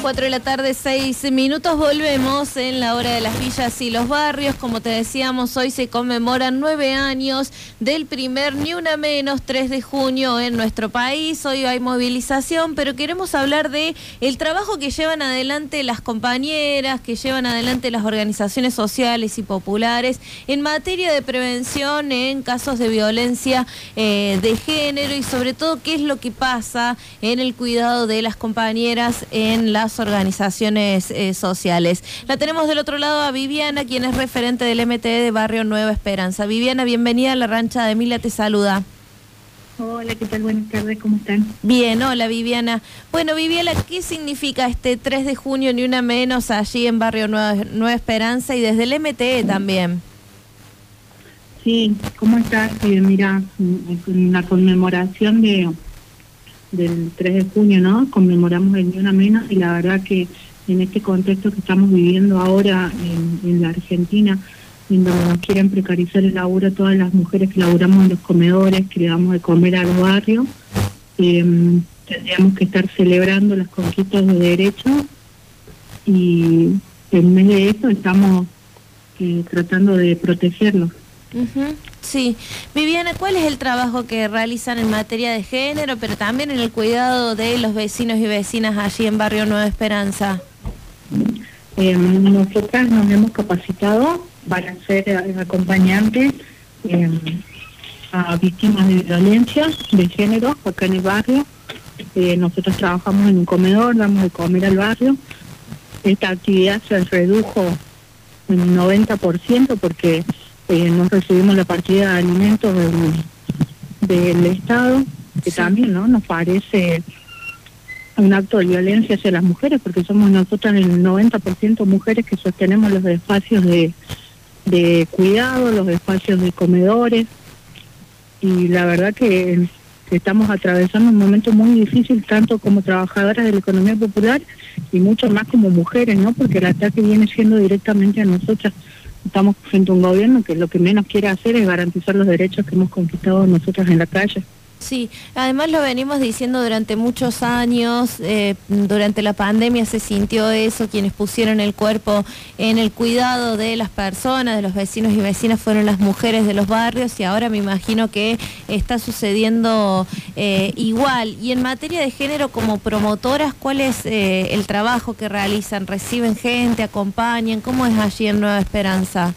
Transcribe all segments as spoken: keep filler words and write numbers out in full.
cuatro de la tarde, seis minutos, volvemos en la hora de las villas y los barrios. Como te decíamos, hoy se conmemoran nueve años del primer Ni Una Menos, tres de junio en nuestro país. Hoy hay movilización, pero queremos hablar de el trabajo que llevan adelante las compañeras, que llevan adelante las organizaciones sociales y populares en materia de prevención en casos de violencia eh, de género y sobre todo qué es lo que pasa en el cuidado de las compañeras en las organizaciones eh, sociales. La tenemos del otro lado a Viviana, quien es referente del M T E de Barrio Nueva Esperanza. Viviana, bienvenida a la Rancha de Emilia, te saluda. Hola, ¿qué tal? Buenas tardes, ¿cómo están? Bien, hola Viviana. Bueno, Viviana, ¿qué significa este tres de junio Ni Una Menos allí en Barrio Nueva, Nueva Esperanza y desde el M T E también? Sí, ¿cómo estás? Eh, mira, en la conmemoración de del tres de junio, ¿no? Conmemoramos el Ni Una Menos y la verdad que en este contexto que estamos viviendo ahora en, en la Argentina, en donde quieren precarizar el laburo a todas las mujeres que laburamos en los comedores, que le damos de comer al barrio, eh, tendríamos que estar celebrando las conquistas de derechos y en vez de eso estamos eh, tratando de protegerlos. Uh-huh. Sí. Viviana, ¿cuál es el trabajo que realizan en materia de género, pero también en el cuidado de los vecinos y vecinas allí en Barrio Nueva Esperanza? Eh, nosotras nos hemos capacitado para ser acompañantes eh, a víctimas de violencia de género acá en el barrio. Eh, nosotros trabajamos en un comedor, damos de comer al barrio. Esta actividad se redujo en un noventa por ciento porque eh, no recibimos la partida de alimentos del, del Estado, que sí. También no nos parece un acto de violencia hacia las mujeres, porque somos nosotras el noventa por ciento mujeres que sostenemos los espacios de, de cuidado, los espacios de comedores, y la verdad que estamos atravesando un momento muy difícil, tanto como trabajadoras de la economía popular y mucho más como mujeres, ¿no? Porque el ataque viene siendo directamente a nosotras. Estamos frente a un gobierno que lo que menos quiere hacer es garantizar los derechos que hemos conquistado nosotras en la calle. Sí, además lo venimos diciendo durante muchos años, eh, durante la pandemia se sintió eso, quienes pusieron el cuerpo en el cuidado de las personas, de los vecinos y vecinas fueron las mujeres de los barrios y ahora me imagino que está sucediendo eh, igual. Y en materia de género como promotoras, ¿cuál es eh, el trabajo que realizan? ¿Reciben gente, acompañan? ¿Cómo es allí en Nueva Esperanza?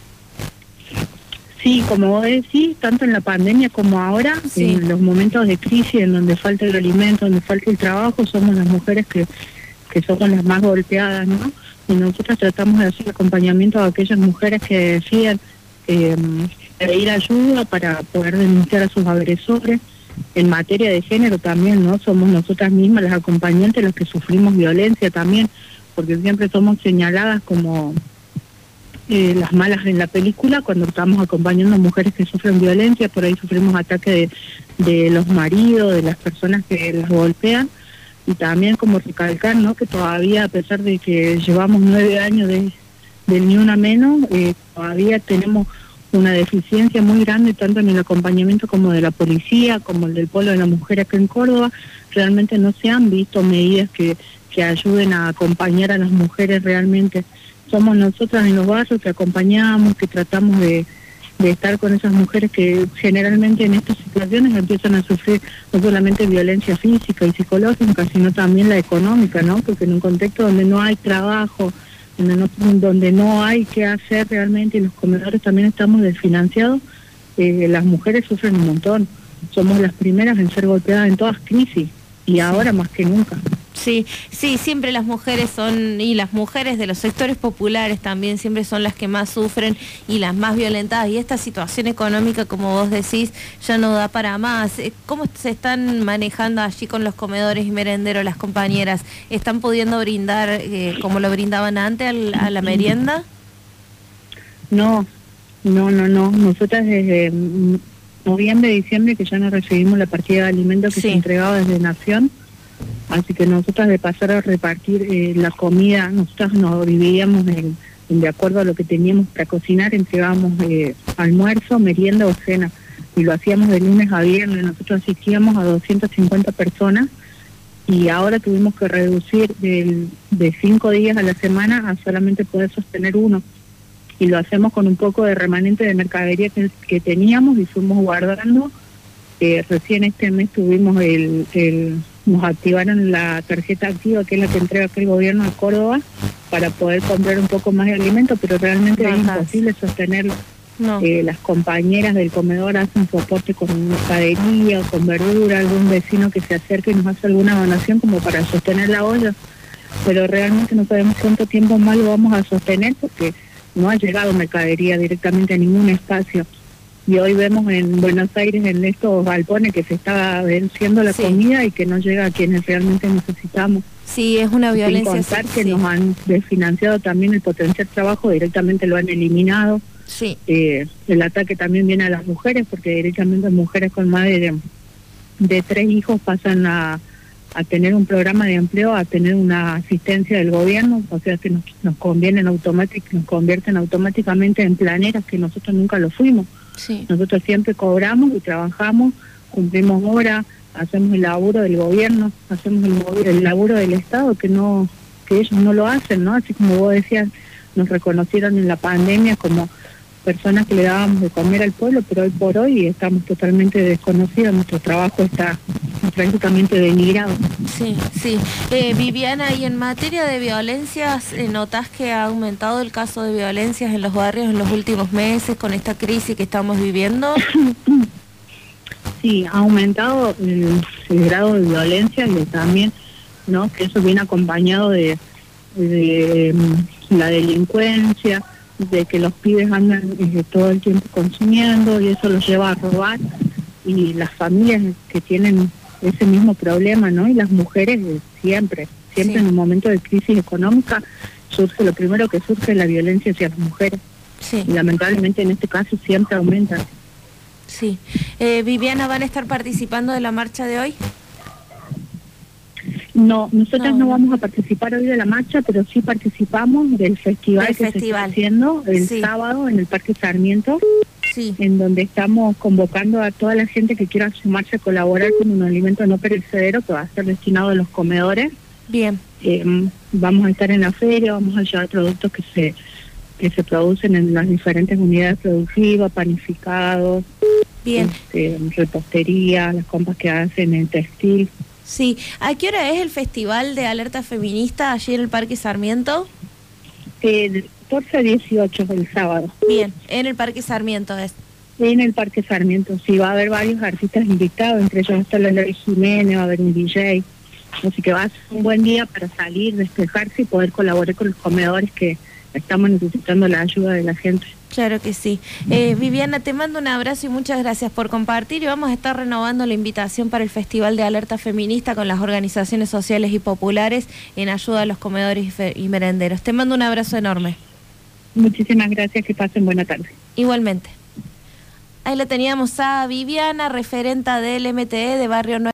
Sí, como vos decís, tanto en la pandemia como ahora, sí. En los momentos de crisis en donde falta el alimento, donde falta el trabajo, somos las mujeres que, que somos las más golpeadas, ¿no? Y nosotros tratamos de hacer acompañamiento a aquellas mujeres que decían eh, pedir ayuda para poder denunciar a sus agresores. En materia de género también, ¿no? Somos nosotras mismas las acompañantes las que sufrimos violencia también, porque siempre somos señaladas como Eh, las malas en la película cuando estamos acompañando a mujeres que sufren violencia. Por ahí sufrimos ataques de, de los maridos, de las personas que las golpean, y también como recalcar, ¿no? Que todavía, a pesar de que llevamos nueve años de, de Ni Una Menos, eh, todavía tenemos una deficiencia muy grande tanto en el acompañamiento como de la policía, como el del Polo de la Mujer acá en Córdoba. Realmente no se han visto medidas que, que ayuden a acompañar a las mujeres realmente. Somos nosotras en los barrios que acompañamos, que tratamos de, de estar con esas mujeres que generalmente en estas situaciones empiezan a sufrir no solamente violencia física y psicológica, sino también la económica, ¿no? Porque en un contexto donde no hay trabajo, donde no, donde no hay qué hacer realmente, y los comedores también estamos desfinanciados, eh, las mujeres sufren un montón. Somos las primeras en ser golpeadas en todas crisis, y ahora más que nunca. Sí, sí, siempre las mujeres son, y las mujeres de los sectores populares también siempre son las que más sufren y las más violentadas, y esta situación económica, como vos decís, ya no da para más. ¿Cómo se están manejando allí con los comedores y merenderos las compañeras? ¿Están pudiendo brindar eh, como lo brindaban antes al, a la merienda? No, no, no, no. Nosotras desde noviembre, diciembre, que ya no recibimos la partida de alimentos que sí. Se entregaba desde Nación. Así que nosotras, de pasar a repartir eh, la comida, nosotras nos dividíamos en, en de acuerdo a lo que teníamos para cocinar, entregábamos eh, almuerzo, merienda o cena, y lo hacíamos de lunes a viernes. Nosotros asistíamos a doscientas cincuenta personas y ahora tuvimos que reducir del, de cinco días a la semana a solamente poder sostener uno. Y lo hacemos con un poco de remanente de mercadería que, que teníamos y fuimos guardando. Eh, recién este mes tuvimos el, el, nos activaron la tarjeta activa, que es la que entrega aquí el gobierno de Córdoba, para poder comprar un poco más de alimentos, pero realmente es imposible sostenerlo. No. Eh, las compañeras del comedor hacen soporte con mercadería, con verdura, algún vecino que se acerque y nos hace alguna donación como para sostener la olla, pero realmente no sabemos cuánto tiempo más lo vamos a sostener porque no ha llegado mercadería directamente a ningún espacio. Y hoy vemos en Buenos Aires, en estos galpones, que se está venciendo la sí. comida y que no llega a quienes realmente necesitamos. Sí, es una violencia. Sin contar sí, que sí. nos han desfinanciado también el potencial trabajo, directamente lo han eliminado. Sí. Eh, el ataque también viene a las mujeres, porque directamente mujeres con más de, de tres hijos pasan a, a tener un programa de empleo, a tener una asistencia del gobierno, o sea que nos, nos convienen automáticamente, nos convierten automáticamente en planeras, que nosotros nunca lo fuimos. Sí. Nosotros siempre cobramos y trabajamos, cumplimos horas, hacemos el laburo del gobierno, hacemos el, el laburo del Estado, que no que ellos no lo hacen, ¿no? Así como vos decías, nos reconocieron en la pandemia como personas que le dábamos de comer al pueblo, pero hoy por hoy estamos totalmente desconocidos, nuestro trabajo está prácticamente denigrado. Sí, sí. Eh, Viviana, y en materia de violencias, eh, ¿notás que ha aumentado el caso de violencias en los barrios en los últimos meses con esta crisis que estamos viviendo? Sí, ha aumentado el, el grado de violencia y también, ¿no?, que eso viene acompañado de, de um, la delincuencia, de que los pibes andan eh, todo el tiempo consumiendo y eso los lleva a robar, y las familias que tienen ese mismo problema, ¿no? Y las mujeres eh, siempre, siempre sí. en un momento de crisis económica surge, lo primero que surge es la violencia hacia las mujeres. Sí. Y lamentablemente en este caso siempre aumenta. Sí. Eh, Viviana, ¿van a estar participando de la marcha de hoy? No, nosotras no. no vamos a participar hoy de la marcha, pero sí participamos del festival el que festival. se está haciendo el sí. sábado en el Parque Sarmiento, sí. en donde estamos convocando a toda la gente que quiera sumarse a colaborar con un alimento no perecedero que va a ser destinado a los comedores. Bien. Eh, vamos a estar en la feria, vamos a llevar productos que se que se producen en las diferentes unidades productivas, panificados, bien, este, repostería, las compras que hacen en textil. Sí. ¿A qué hora es el Festival de Alerta Feminista allí en el Parque Sarmiento? Eh, catorce a dieciocho el sábado. Bien, en el Parque Sarmiento es. En el Parque Sarmiento, sí, va a haber varios artistas invitados, entre ellos está la Ley Jiménez, va a haber un D J, así que va a ser un buen día para salir, despejarse y poder colaborar con los comedores que estamos necesitando la ayuda de la gente. Claro que sí. Eh, Viviana, te mando un abrazo y muchas gracias por compartir, y vamos a estar renovando la invitación para el Festival de Alerta Feminista con las organizaciones sociales y populares en ayuda a los comedores y, fe y merenderos. Te mando un abrazo enorme. Muchísimas gracias, que pasen buena tarde. Igualmente. Ahí la teníamos a Viviana, referenta del M T E de Barrio Nuevo.